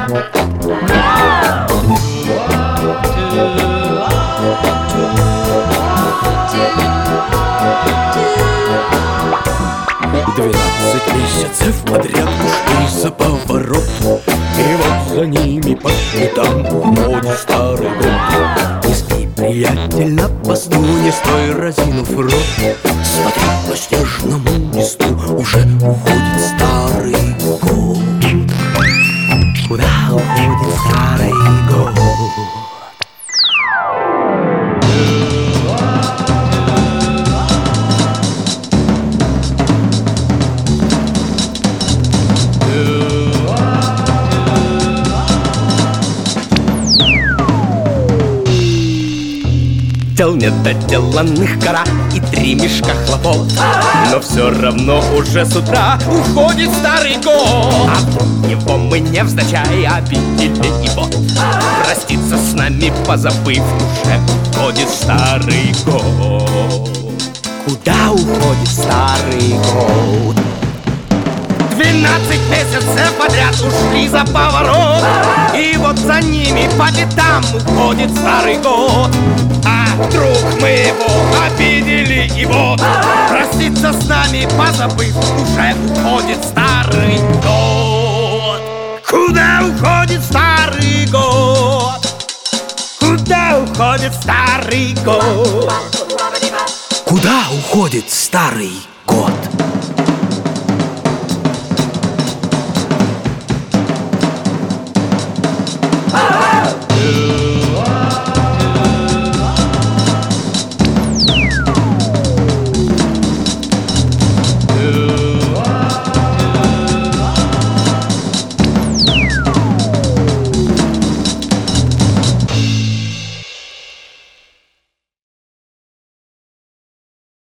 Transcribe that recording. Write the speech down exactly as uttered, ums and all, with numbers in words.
Двенадцать месяцев подряд ушли за поворот, и вот за ними по пятам уходит старый год. Не спи, приятель, на посту, не стой, разинув рот. Смотри, по снежному листу уже уходит старый год. Куда уходит старый год? Дел недоделанных гора и три мешка хлопот, но все равно уже с утра уходит старый год. А вдруг его мы невзначай обидели, и вот проститься с нами позабыв уже уходит старый год. Куда уходит старый год? Двенадцать месяцев подряд ушли за поворот, и вот за ними по пятам уходит старый год. А вдруг мы его обидели, и вот проститься с нами позабыв уже уходит старый год. Куда уходит старый год? Куда уходит старый год? Куда уходит старый год?